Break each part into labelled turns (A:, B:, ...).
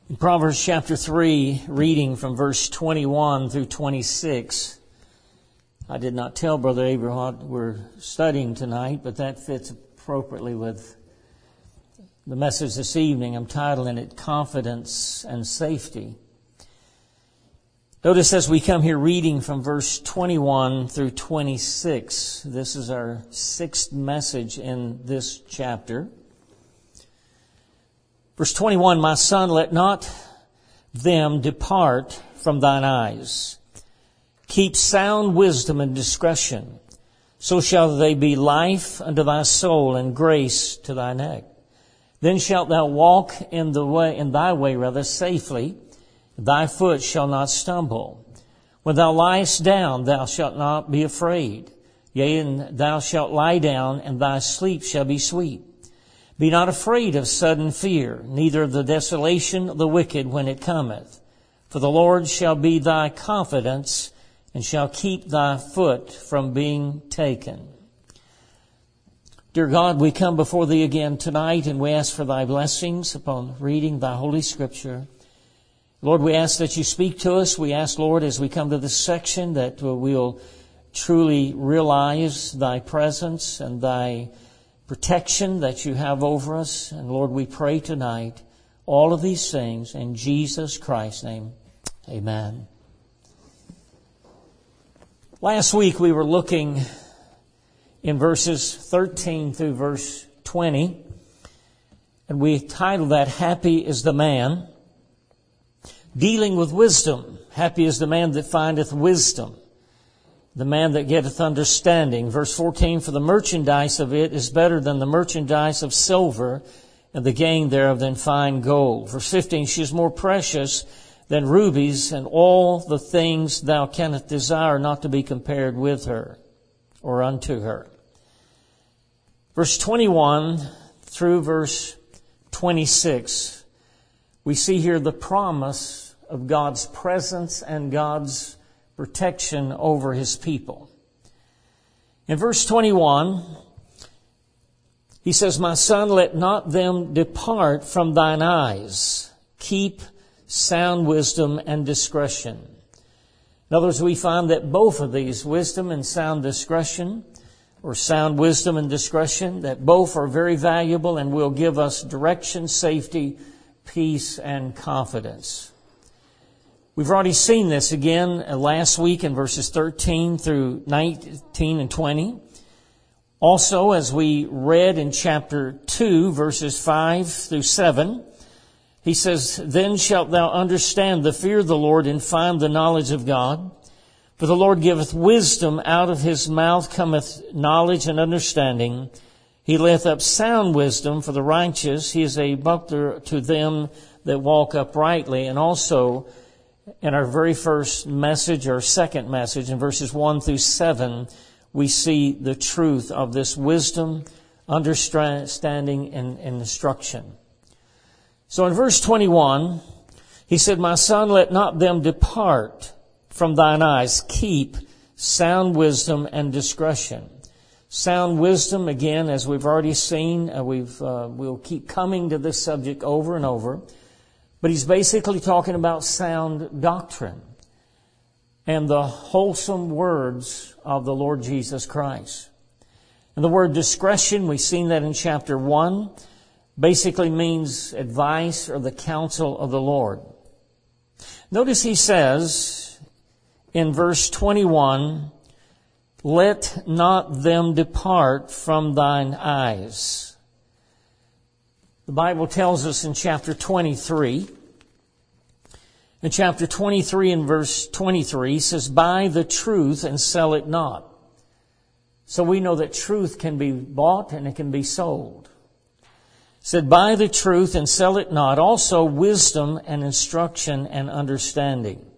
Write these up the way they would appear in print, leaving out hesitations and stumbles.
A: In Proverbs chapter 3, reading from verse 21 through 26, I did not tell Brother Abraham what we're studying tonight, but that fits appropriately with the message this evening. I'm titling it Confidence and Safety. Notice as we come here reading from verse 21 through 26, this is our sixth message in this chapter. Verse 21, My son, let not them depart from thine eyes. Keep sound wisdom and discretion. So shall they be life unto thy soul and grace to thy neck. Then shalt thou walk in thy way safely. Thy foot shall not stumble. When thou liest down, thou shalt not be afraid. Yea, and thou shalt lie down, and thy sleep shall be sweet. Be not afraid of sudden fear, neither of the desolation of the wicked when it cometh. For the Lord shall be thy confidence, and shall keep thy foot from being taken. Dear God, we come before Thee again tonight, and we ask for Thy blessings upon reading Thy Holy Scripture. Lord, we ask that You speak to us. We ask, Lord, as we come to this section, that we'll truly realize Thy presence and Thy protection that You have over us. And Lord, we pray tonight all of these things in Jesus Christ's name. Amen. Last week we were looking in verses 13 through verse 20, and we titled that Happy is the Man, dealing with wisdom. Happy is the man that findeth wisdom, the man that getteth understanding. Verse 14, For the merchandise of it is better than the merchandise of silver, and the gain thereof than fine gold. Verse 15, She is more precious than rubies, and all the things thou canst desire not to be compared with her, or unto her. Verse 21 through verse 26, we see here the promise of God's presence and God's protection over His people. In verse 21, he says, My son, let not them depart from thine eyes. Keep sound wisdom and discretion. In other words, we find that both of these, wisdom and sound discretion, or sound wisdom and discretion, that both are very valuable and will give us direction, safety, peace, and confidence. We've already seen this again last week in verses 13 through 19 and 20. Also, as we read in chapter 2, verses 5 through 7, he says, Then shalt thou understand the fear of the Lord and find the knowledge of God. For the Lord giveth wisdom, out of His mouth cometh knowledge and understanding. He layeth up sound wisdom for the righteous. He is a buckler to them that walk uprightly. And also, in our very first message, or second message, in verses 1 through 7, we see the truth of this wisdom, understanding, and instruction. So in verse 21, he said, My son, let not them depart from thine eyes. Keep sound wisdom and discretion. Sound wisdom, again, as we've already seen, we'll keep coming to this subject over and over. But he's basically talking about sound doctrine and the wholesome words of the Lord Jesus Christ. And the word discretion, we've seen that in chapter 1, basically means advice or the counsel of the Lord. Notice he says in verse 21, Let not them depart from thine eyes. The Bible tells us in chapter 23, in chapter 23 and verse 23, says, Buy the truth and sell it not. So we know that truth can be bought and it can be sold. It said, Buy the truth and sell it not. Also wisdom and instruction and understanding.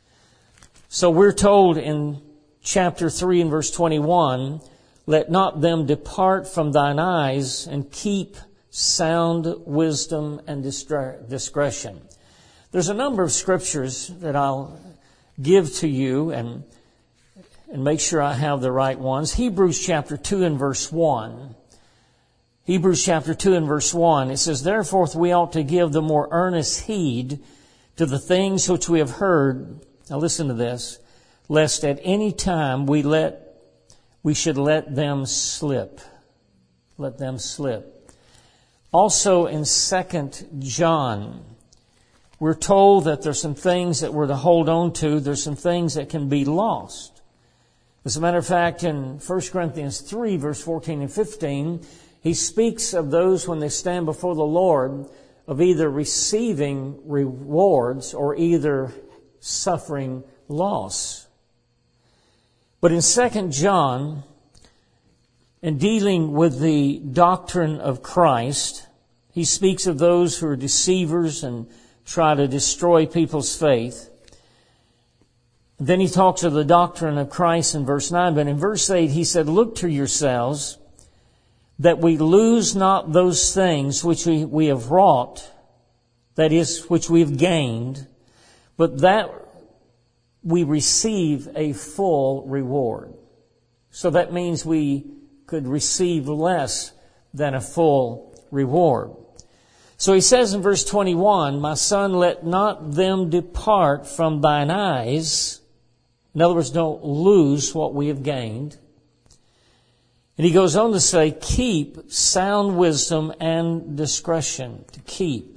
A: So we're told in chapter 3 and verse 21, Let not them depart from thine eyes, and keep sound wisdom and discretion. There's a number of scriptures that I'll give to you and make sure I have the right ones. Hebrews chapter 2 and verse 1. Hebrews chapter 2 and verse 1, it says, "Therefore we ought to give the more earnest heed to the things which we have heard." Now listen to this. "Lest at any time we should let them slip." Let them slip. Also in 2 John, we're told that there's some things that we're to hold on to. There's some things that can be lost. As a matter of fact, in 1 Corinthians 3, verse 14 and 15, he speaks of those when they stand before the Lord of either receiving rewards or either suffering loss. But in 2 John, in dealing with the doctrine of Christ, he speaks of those who are deceivers and try to destroy people's faith. Then he talks of the doctrine of Christ in verse 9. But in verse 8 he said, "Look to yourselves, that we lose not those things which we have wrought, that is, which we have gained, but that we receive a full reward." So that means we could receive less than a full reward. So he says in verse 21, "My son, let not them depart from thine eyes." In other words, don't lose what we have gained. And he goes on to say, "Keep sound wisdom and discretion." To keep.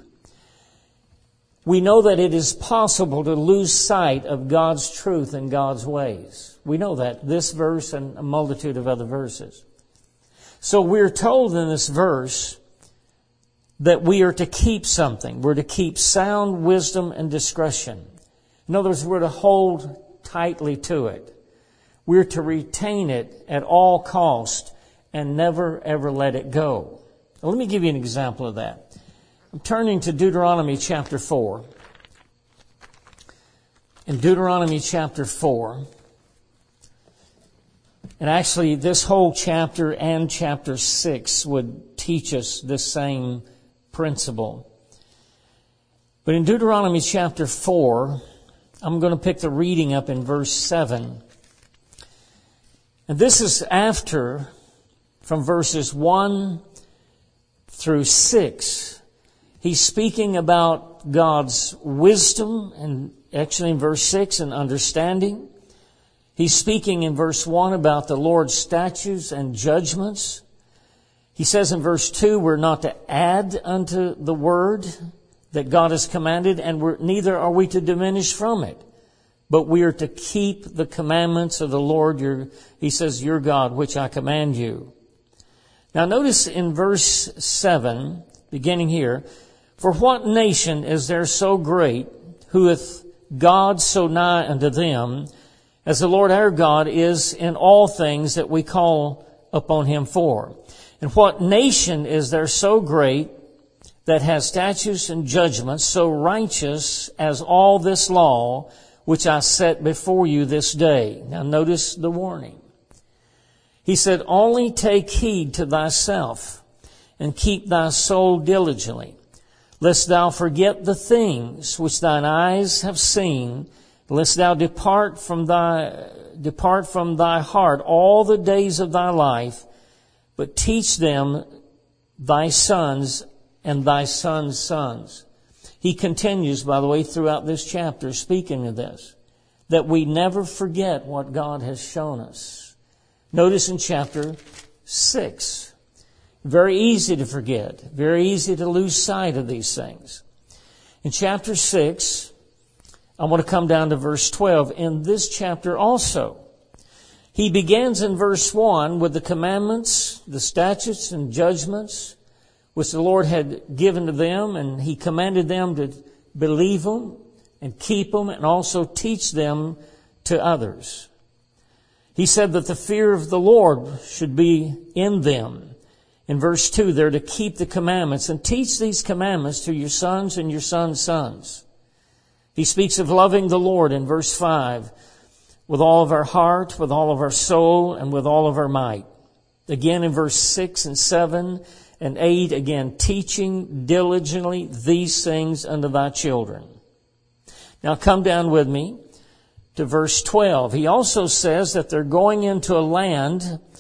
A: We know that it is possible to lose sight of God's truth and God's ways. We know that. This verse and a multitude of other verses. So we're told in this verse that we are to keep something. We're to keep sound wisdom and discretion. In other words, we're to hold tightly to it. We're to retain it at all cost and never ever let it go. Now, let me give you an example of that. I'm turning to Deuteronomy chapter 4. In Deuteronomy chapter 4, and actually this whole chapter and chapter 6 would teach us this same principle. But in Deuteronomy chapter 4, I'm going to pick the reading up in verse 7. And this is after, from verses 1 through 6, he's speaking about God's wisdom, and actually in verse 6, and understanding. He's speaking in verse 1 about the Lord's statutes and judgments. He says in verse 2, we're not to add unto the word that God has commanded, and neither are we to diminish from it. But we are to keep the commandments of the Lord, he says, your God, which I command you. Now notice in verse 7, beginning here, "For what nation is there so great, who hath God so nigh unto them, as the Lord our God is in all things that we call upon him for? And what nation is there so great, that has statutes and judgments so righteous as all this law, which I set before you this day?" Now notice the warning. He said, "Only take heed to thyself, and keep thy soul diligently, lest thou forget the things which thine eyes have seen, lest thou depart from thy heart all the days of thy life, but teach them thy sons and thy sons' sons." He continues, by the way, throughout this chapter, speaking of this, that we never forget what God has shown us. Notice in chapter 6, very easy to forget, very easy to lose sight of these things. In chapter 6, I want to come down to verse 12. In this chapter also, he begins in verse 1 with the commandments, the statutes and judgments, which the Lord had given to them, and he commanded them to believe them and keep them and also teach them to others. He said that the fear of the Lord should be in them. In verse 2, they're to keep the commandments and teach these commandments to your sons and your sons' sons. He speaks of loving the Lord in verse 5, with all of our heart, with all of our soul, and with all of our might. Again in verse 6 and 7 and 8, again, teaching diligently these things unto thy children. Now come down with me to verse 12. He also says that they're going into a land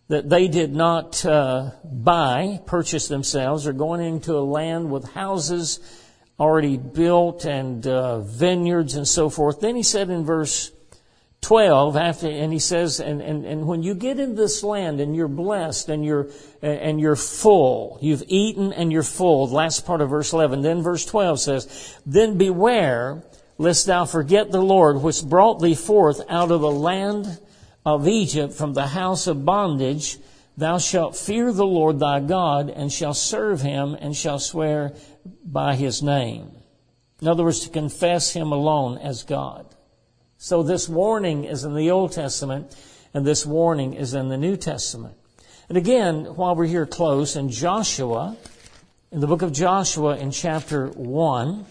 A: that they did not purchase themselves. They're going into a land with houses already built and vineyards and so forth. Then he said in verse 12, and he says, and when you get in this land and you're blessed and you're full, you've eaten and you're full, the last part of verse 11. Then verse 12 says, then beware lest thou forget the Lord, which brought thee forth out of the land of Egypt from the house of bondage. Thou shalt fear the Lord thy God, and shalt serve him, and shalt swear by his name. In other words, to confess him alone as God. So this warning is in the Old Testament, and this warning is in the New Testament. And again, while we're here close, in Joshua, in the book of Joshua in chapter 1,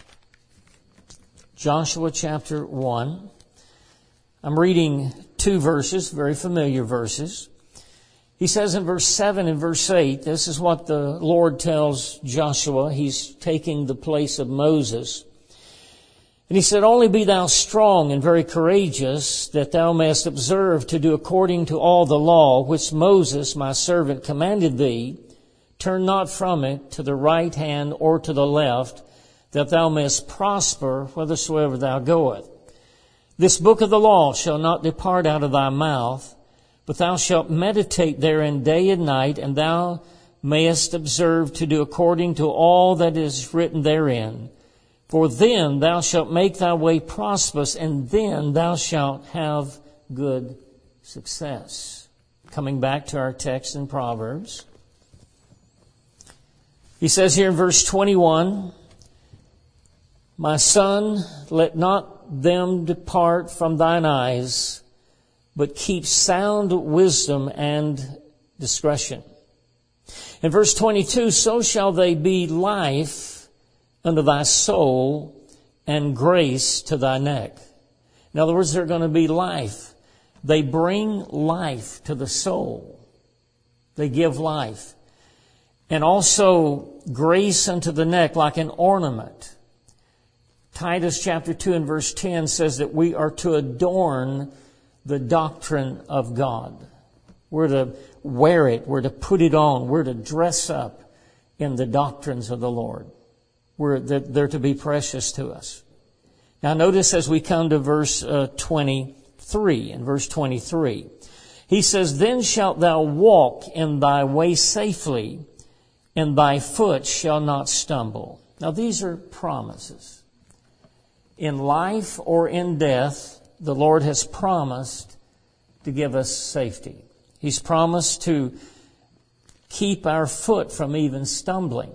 A: Joshua chapter 1, I'm reading two verses, very familiar verses. He says in verse 7 and verse 8, this is what the Lord tells Joshua. He's taking the place of Moses. And he said, only be thou strong and very courageous, that thou mayest observe to do according to all the law which Moses, my servant, commanded thee. Turn not from it to the right hand or to the left, that thou mayest prosper whithersoever thou goest. This book of the law shall not depart out of thy mouth, but thou shalt meditate therein day and night, and thou mayest observe to do according to all that is written therein. For then thou shalt make thy way prosperous, and then thou shalt have good success. Coming back to our text in Proverbs. He says here in verse 21, my son, let not them depart from thine eyes, but keep sound wisdom and discretion. In verse 22, so shall they be life unto thy soul and grace to thy neck. In other words, they're going to be life. They bring life to the soul. They give life. And also grace unto the neck, like an ornament. Titus chapter 2 and verse 10 says that we are to adorn the doctrine of God. We're to wear it. We're to put it on. We're to dress up in the doctrines of the Lord. They're to be precious to us. Now notice as we come to verse 23, in verse 23, he says, then shalt thou walk in thy way safely, and thy foot shall not stumble. Now these are promises. In life or in death, the Lord has promised to give us safety. He's promised to keep our foot from even stumbling.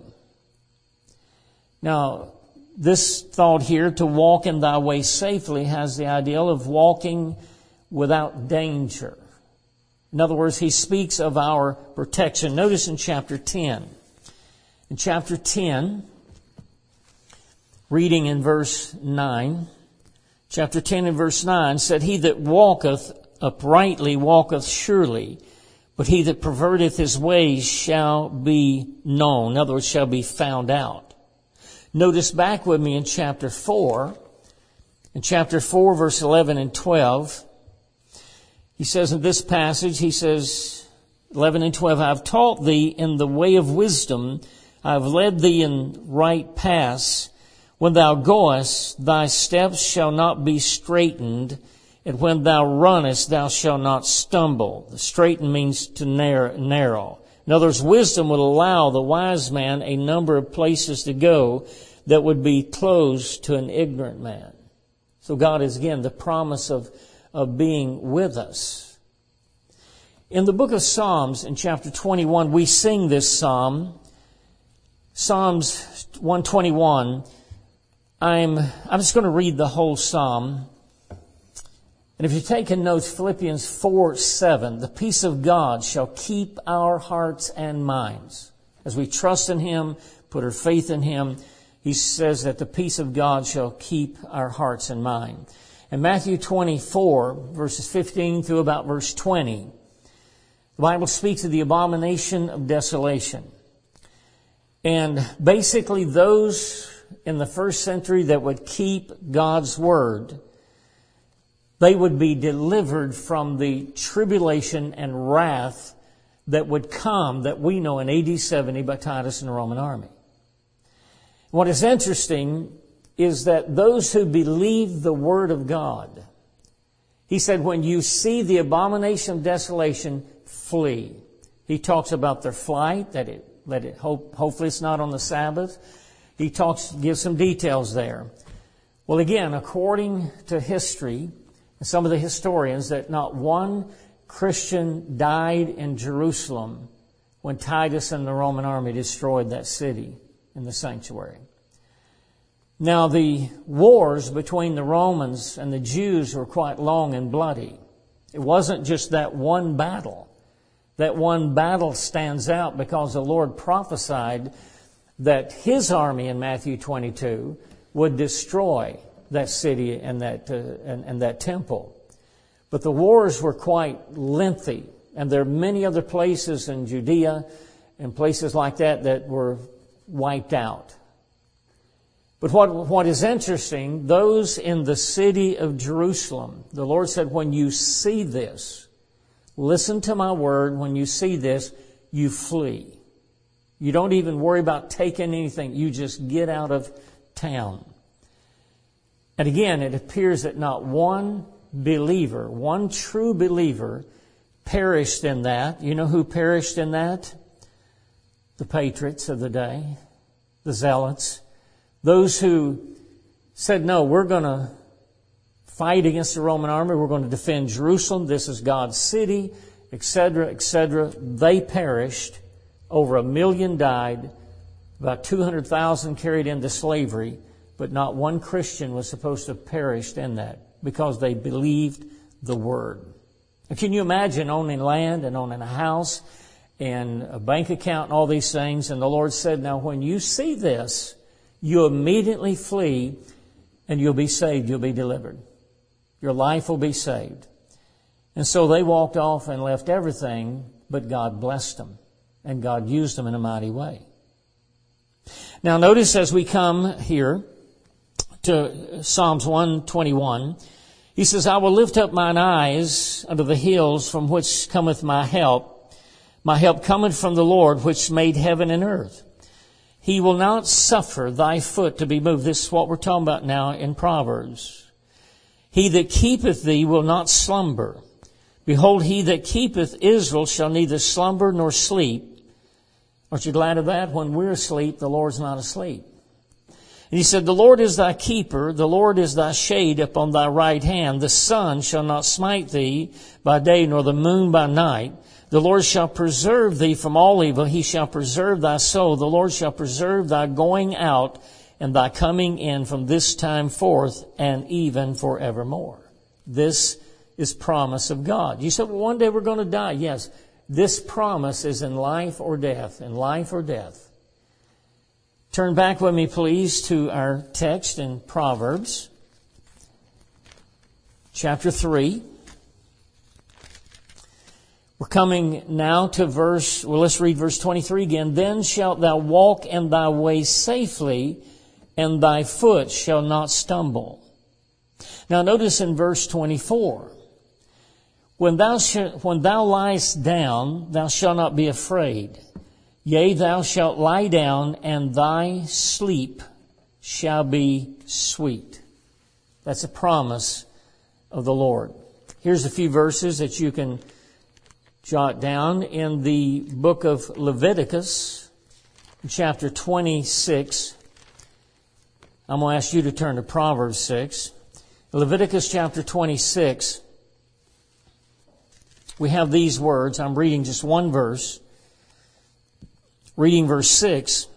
A: Now, this thought here, to walk in thy way safely, has the ideal of walking without danger. In other words, he speaks of our protection. Notice in chapter 10. In chapter 10, reading in verse 9, chapter 10 and verse 9 said, he that walketh uprightly walketh surely, but he that perverteth his ways shall be known. In other words, shall be found out. Notice back with me in chapter 4. In chapter 4, verse 11 and 12, he says in this passage, he says, 11 and 12, I have taught thee in the way of wisdom, I have led thee in right paths. When thou goest, thy steps shall not be straitened, and when thou runnest, thou shalt not stumble. The straiten means to narrow. In other words, wisdom would allow the wise man a number of places to go that would be closed to an ignorant man. So God is, again, the promise of being with us. In the book of Psalms, in chapter 21, we sing this psalm. Psalms 121. I'm just going to read the whole psalm. And if you're taking notes, Philippians 4:7, the peace of God shall keep our hearts and minds. As we trust in Him, put our faith in Him, He says that the peace of God shall keep our hearts and mind. In Matthew 24, verses 15 through about verse 20, the Bible speaks of the abomination of desolation. And basically those in the first century that would keep God's Word, they would be delivered from the tribulation and wrath that would come, that we know in AD 70 by Titus and the Roman army. What is interesting is that those who believe the Word of God, he said, when you see the abomination of desolation, flee. He talks about their flight, hopefully it's not on the Sabbath. He gives some details there. Well, again, according to history, some of the historians, that not one Christian died in Jerusalem when Titus and the Roman army destroyed that city in the sanctuary. Now, the wars between the Romans and the Jews were quite long and bloody. It wasn't just that one battle. That one battle stands out because the Lord prophesied that His army in Matthew 22 would destroy that city and that temple. But the wars were quite lengthy, and there are many other places in Judea and places like that were wiped out. But what is interesting, those in the city of Jerusalem, the Lord said, when you see this, listen to my word, when you see this, you flee. You don't even worry about taking anything. You just get out of town. And again, it appears that not one believer, one true believer, perished in that. You know who perished in that? The patriots of the day, the zealots. Those who said, no, we're going to fight against the Roman army. We're going to defend Jerusalem. This is God's city, etc., etc. They perished. Over 1 million died. About 200,000 carried into slavery. But not one Christian was supposed to have perished in that because they believed the Word. Now, can you imagine owning land and owning a house and a bank account and all these things? And the Lord said, now when you see this, you immediately flee and you'll be saved. You'll be delivered. Your life will be saved. And so they walked off and left everything, but God blessed them. And God used them in a mighty way. Now notice as we come here to Psalms 121, he says, I will lift up mine eyes unto the hills from which cometh my help. My help cometh from the Lord which made heaven and earth. He will not suffer thy foot to be moved. This is what we're talking about now in Proverbs. He that keepeth thee will not slumber. Behold, he that keepeth Israel shall neither slumber nor sleep. Aren't you glad of that? When we're asleep, the Lord's not asleep. And he said, the Lord is thy keeper. The Lord is thy shade upon thy right hand. The sun shall not smite thee by day, nor the moon by night. The Lord shall preserve thee from all evil. He shall preserve thy soul. The Lord shall preserve thy going out and thy coming in from this time forth and even forevermore. This is promise of God. You said, well, one day we're going to die. Yes, this promise is in life or death, in life or death. Turn back with me, please, to our text in Proverbs, chapter 3. We're coming now to let's read verse 23 again. Then shalt thou walk in thy way safely, and thy foot shall not stumble. Now notice in verse 24. When thou liest down, thou shalt not be afraid. Yea, thou shalt lie down, and thy sleep shall be sweet. That's a promise of the Lord. Here's a few verses that you can jot down in the book of Leviticus, chapter 26. I'm going to ask you to turn to Proverbs 6. Leviticus chapter 26. We have these words. I'm reading just one verse. Reading verse 6.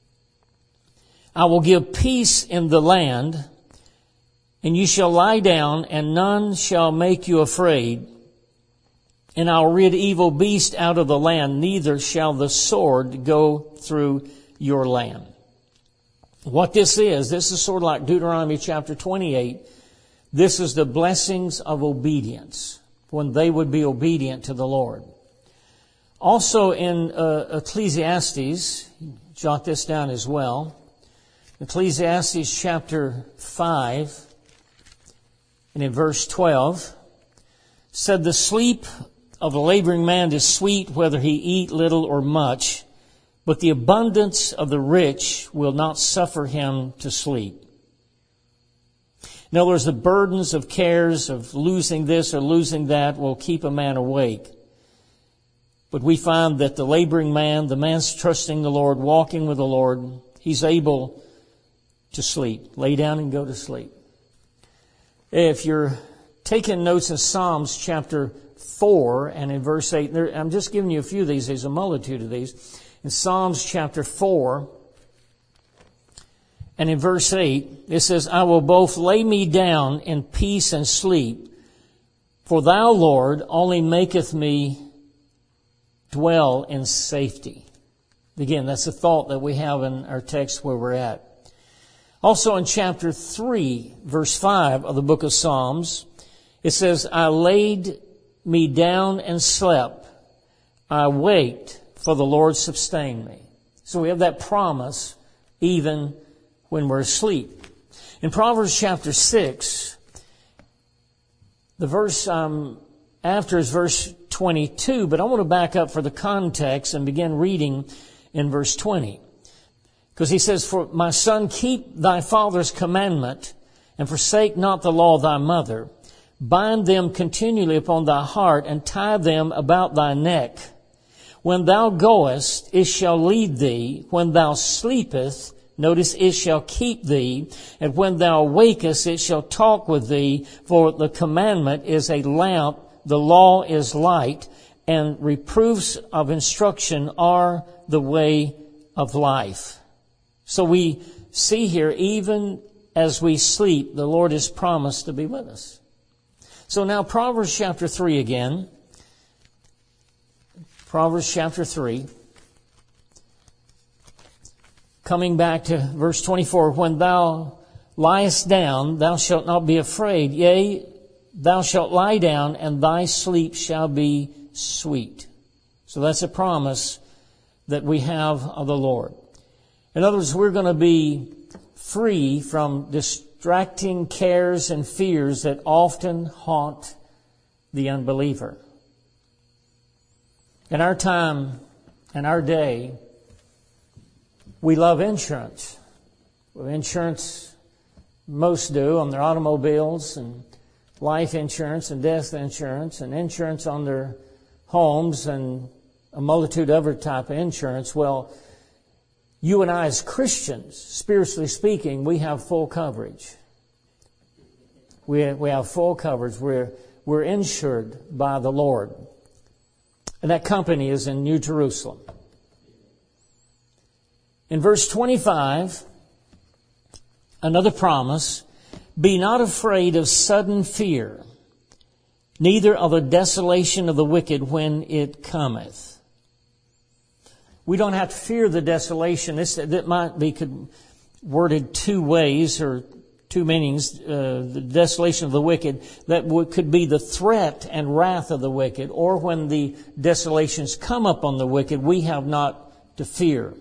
A: I will give peace in the land, and you shall lie down, and none shall make you afraid. And I'll rid evil beast out of the land, neither shall the sword go through your land. What this is sort of like Deuteronomy chapter 28. This is the blessings of obedience, when they would be obedient to the Lord. Also in Ecclesiastes, jot this down as well. Ecclesiastes chapter 5 And in verse 12, said, the sleep of the laboring man is sweet, whether he eat little or much, but the abundance of the rich will not suffer him to sleep. In other words, the burdens of cares of losing this or losing that will keep a man awake. But we find that the laboring man, the man's trusting the Lord, walking with the Lord, he's able to sleep. Lay down and go to sleep. If you're taking notes in Psalms chapter 4 and in verse 8, I'm just giving you a few of these. There's a multitude of these. In Psalms chapter 4 and in verse 8, it says, I will both lay me down in peace and sleep, for thou, Lord, only maketh me dwell in safety. Again, that's the thought that we have in our text where we're at. Also in chapter 3, verse 5 of the book of Psalms, it says, I laid me down and slept. I waked, for the Lord sustained me. So we have that promise even when we're asleep. In Proverbs chapter 6, the verse after is verse 22, but I want to back up for the context and begin reading in verse 20. Because he says, for my son, keep thy father's commandment and forsake not the law of thy mother. Bind them continually upon thy heart and tie them about thy neck. When thou goest, it shall lead thee. When thou sleepest, notice, it shall keep thee. And when thou awakest, it shall talk with thee. For the commandment is a lamp, the law is light, and reproofs of instruction are the way of life. So we see here, even as we sleep, the Lord has promised to be with us. So now Proverbs chapter 3 again. Proverbs chapter 3. Coming back to verse 24. When thou liest down, thou shalt not be afraid. Yea, thou shalt lie down, and thy sleep shall be sweet. So that's a promise that we have of the Lord. In other words, we're going to be free from distracting cares and fears that often haunt the unbeliever. In our time and our day, we love insurance. Well, insurance, most do, on their automobiles, and life insurance and death insurance, and insurance on their homes, and a multitude of other type of insurance. Well, you and I as Christians, spiritually speaking, we have full coverage. We have full coverage. We're insured by the Lord. And that company is in New Jerusalem. In verse 25, another promise, be not afraid of sudden fear, neither of the desolation of the wicked when it cometh. We don't have to fear the desolation. That might be worded two ways or two meanings. The desolation of the wicked, that could be the threat and wrath of the wicked, or when the desolations come upon the wicked, we have not to fear.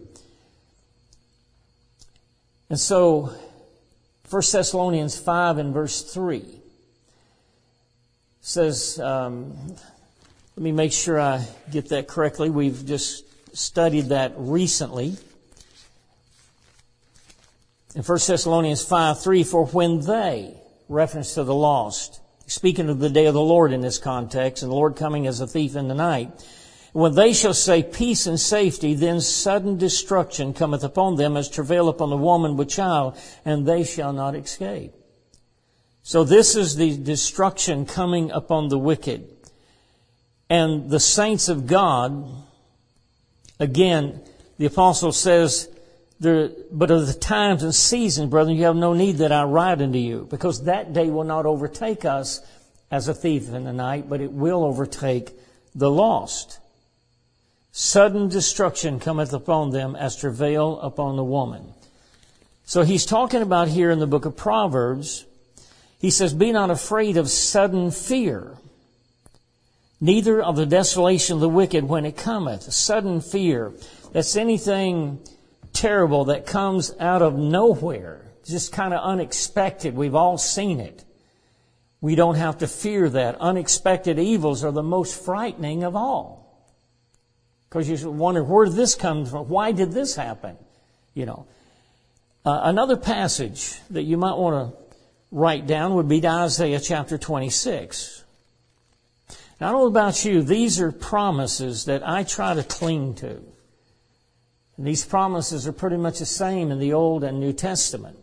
A: And so, 1 Thessalonians 5 and verse 3 says, let me make sure I get that correctly. We've just studied that recently. In 1 Thessalonians 5:3, for when they, reference to the lost, speaking of the day of the Lord in this context, and the Lord coming as a thief in the night, when they shall say peace and safety, then sudden destruction cometh upon them as travail upon the woman with child, and they shall not escape. So this is the destruction coming upon the wicked. And the saints of God, again, the apostle says, but of the times and seasons, brethren, you have no need that I write unto you, because that day will not overtake us as a thief in the night, but it will overtake the lost. Sudden destruction cometh upon them as travail upon the woman. So he's talking about here in the book of Proverbs, he says, be not afraid of sudden fear, neither of the desolation of the wicked when it cometh. Sudden fear, that's anything terrible that comes out of nowhere, just kind of unexpected. We've all seen it. We don't have to fear that. Unexpected evils are the most frightening of all. Because you wonder, where did this come from? Why did this happen? Another passage that you might want to write down would be Isaiah chapter 26. Now, I don't know about you, these are promises that I try to cling to. And these promises are pretty much the same in the Old and New Testament.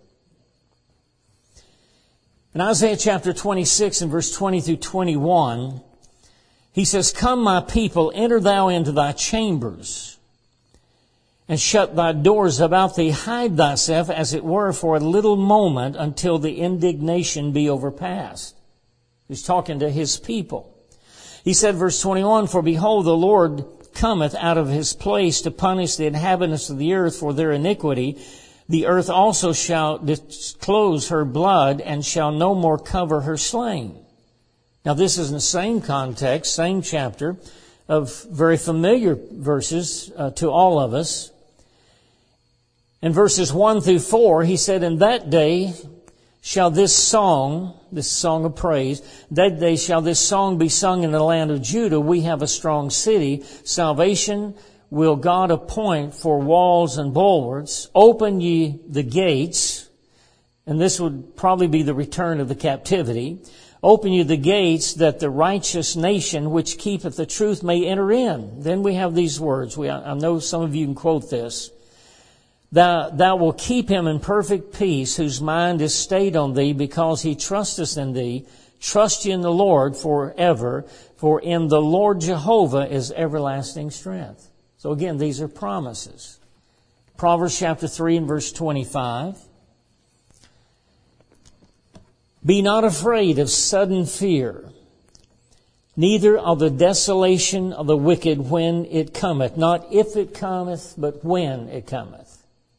A: In Isaiah chapter 26 and verse 20 through 21, he says, "Come, my people, enter thou into thy chambers, and shut thy doors about thee. Hide thyself, as it were, for a little moment, until the indignation be overpast." He's talking to his people. He said, verse 21, "For behold, the Lord cometh out of his place to punish the inhabitants of the earth for their iniquity. The earth also shall disclose her blood, and shall no more cover her slain." Now this is in the same context, same chapter, of very familiar verses to all of us. In verses 1 through 4, he said, "In that day shall this song of praise, that day shall this song be sung in the land of Judah. We have a strong city. Salvation will God appoint for walls and bulwarks. Open ye the gates." And this would probably be the return of the captivity. "Open ye the gates, that the righteous nation which keepeth the truth may enter in." Then we have these words. I know some of you can quote this. Thou will keep him in perfect peace, whose mind is stayed on thee, because he trusteth in thee. Trust ye in the Lord forever, for in the Lord Jehovah is everlasting strength. So again, these are promises. Proverbs chapter 3 and verse 25. "Be not afraid of sudden fear, neither of the desolation of the wicked when it cometh." Not if it cometh, but when it cometh.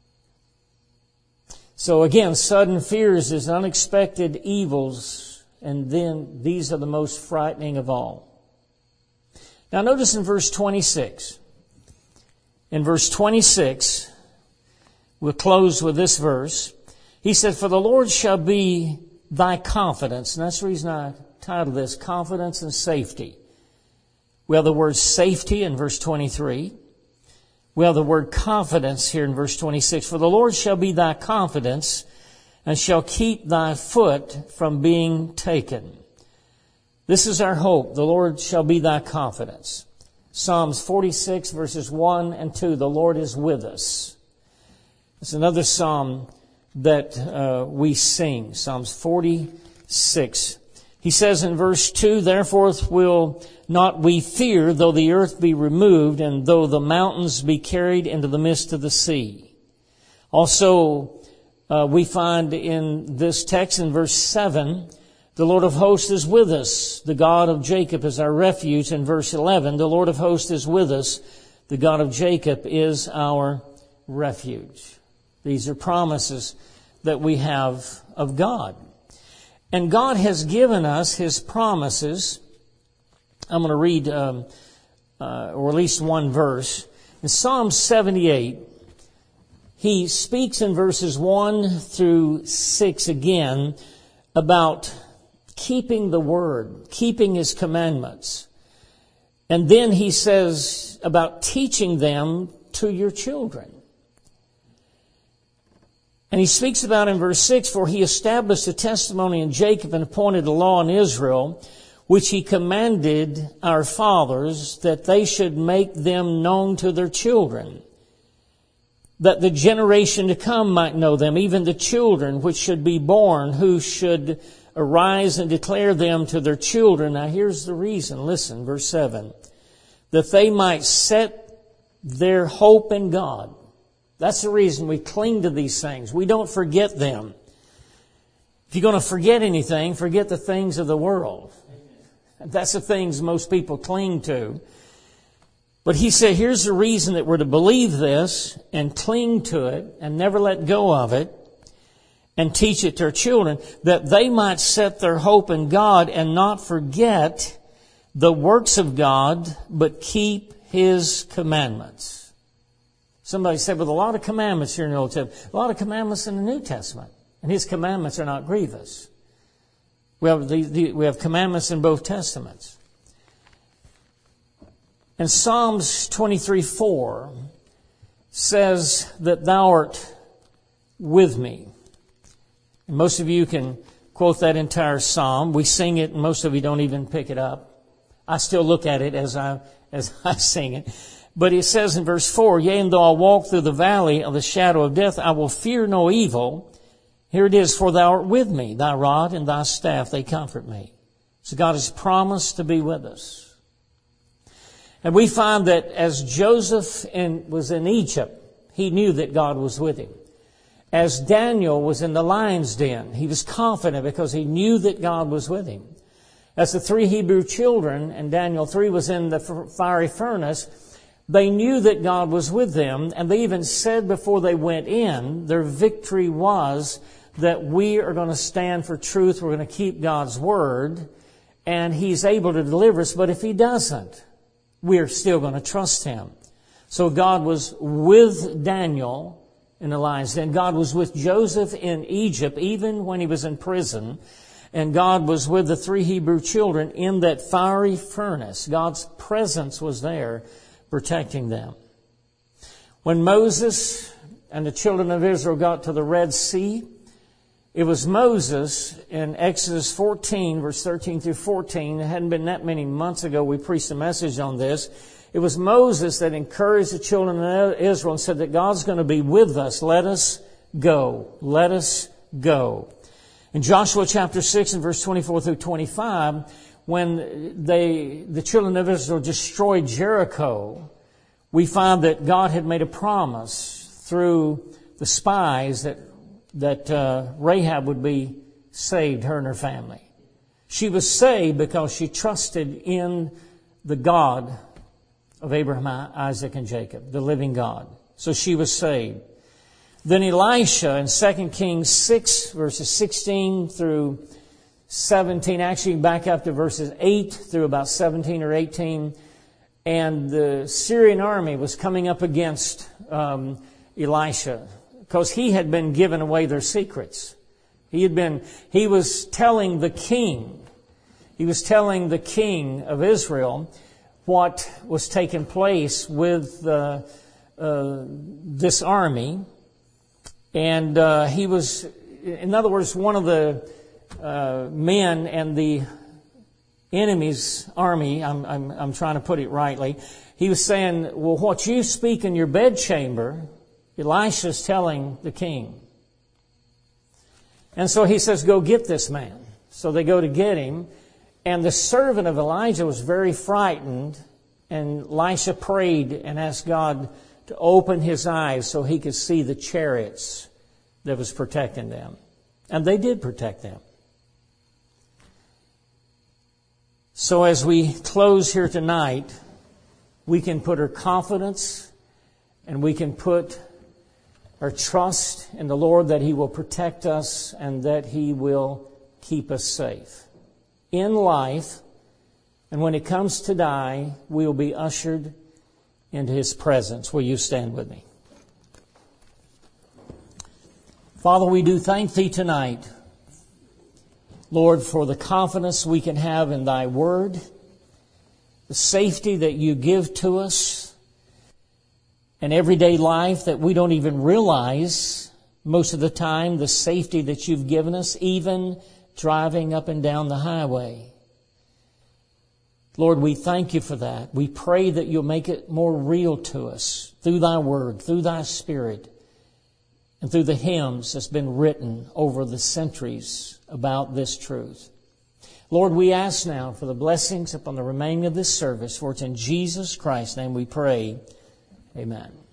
A: So again, sudden fears is unexpected evils, and then these are the most frightening of all. Now notice in verse 26. In verse 26, we'll close with this verse. He said, "For the Lord shall be thy confidence." And that's the reason I titled this, Confidence and Safety. We have the word safety in verse 23. We have the word confidence here in verse 26. "For the Lord shall be thy confidence, and shall keep thy foot from being taken." This is our hope. The Lord shall be thy confidence. Psalms 46 verses 1 and 2, "The Lord is with us." It's another psalm that we sing, Psalms 46. He says in verse 2, "Therefore will not we fear, though the earth be removed, and though the mountains be carried into the midst of the sea." Also, we find in this text in verse 7, "The Lord of hosts is with us. The God of Jacob is our refuge." In verse 11, "The Lord of hosts is with us. The God of Jacob is our refuge." These are promises that we have of God. And God has given us His promises. I'm going to read, or at least one verse. In Psalm 78, he speaks in verses 1 through 6 again about keeping the Word, keeping His commandments. And then he says about teaching them to your children. And he speaks about in verse 6, "For he established a testimony in Jacob and appointed a law in Israel, which he commanded our fathers, that they should make them known to their children, that the generation to come might know them, even the children which should be born, who should arise and declare them to their children." Now here's the reason. Listen, verse 7. "That they might set their hope in God." That's the reason we cling to these things. We don't forget them. If you're going to forget anything, forget the things of the world. That's the things most people cling to. But he said, here's the reason that we're to believe this and cling to it and never let go of it and teach it to our children, that they might set their hope in God and not forget the works of God, but keep His commandments. Somebody said, "With a lot of commandments here in the Old Testament, a lot of commandments in the New Testament, and His commandments are not grievous." We have commandments in both Testaments. And Psalms 23:4 says that thou art with me. And most of you can quote that entire psalm. We sing it, and most of you don't even pick it up. I still look at it as I sing it. But it says in verse 4, yea, and though I walk through the valley of the shadow of death, I will fear no evil. Here it is, for thou art with me, thy rod and thy staff, they comfort me. So God has promised to be with us. And we find that as Joseph was in Egypt, he knew that God was with him. As Daniel was in the lion's den, he was confident because he knew that God was with him. As the 3 Hebrew children, and Daniel 3 was in the fiery furnace, they knew that God was with them, and they even said before they went in, their victory was that we are going to stand for truth, we're going to keep God's word, and He's able to deliver us, but if He doesn't, we're still going to trust Him. So God was with Daniel in the lion's den. God was with Joseph in Egypt, even when he was in prison. And God was with the 3 Hebrew children in that fiery furnace. God's presence was there, protecting them. When Moses and the children of Israel got to the Red Sea, it was Moses in Exodus 14, verse 13 through 14. It hadn't been that many months ago we preached a message on this. It was Moses that encouraged the children of Israel and said that God's going to be with us. Let us go. Let us go. In Joshua chapter 6 and verse 24 through 25, when the children of Israel destroyed Jericho, we find that God had made a promise through the spies that Rahab would be saved, her and her family. She was saved because she trusted in the God of Abraham, Isaac, and Jacob, the living God. So she was saved. Then Elisha in 2 Kings 6, verses 16 through 17, actually back up to verses 8 through about 17 or 18, and the Syrian army was coming up against Elisha because he had been given away their secrets. He was telling the king of Israel what was taking place with this army. And he was, in other words, one of the men and the enemy's army, I'm trying to put it rightly, he was saying, well, what you speak in your bedchamber, Elisha's telling the king. And so he says, go get this man. So they go to get him. And the servant of Elijah was very frightened. And Elisha prayed and asked God to open his eyes so he could see the chariots that was protecting them. And they did protect them. So as we close here tonight, we can put our confidence and we can put our trust in the Lord that He will protect us and that He will keep us safe in life. And when it comes to die, we will be ushered into His presence. Will you stand with me? Father, we do thank Thee tonight, Lord, for the confidence we can have in Thy Word, the safety that You give to us in everyday life that we don't even realize most of the time, the safety that You've given us, even driving up and down the highway. Lord, we thank You for that. We pray that You'll make it more real to us through Thy Word, through Thy Spirit, and through the hymns that's been written over the centuries about this truth. Lord, we ask now for the blessings upon the remaining of this service, for it's in Jesus Christ's name we pray. Amen.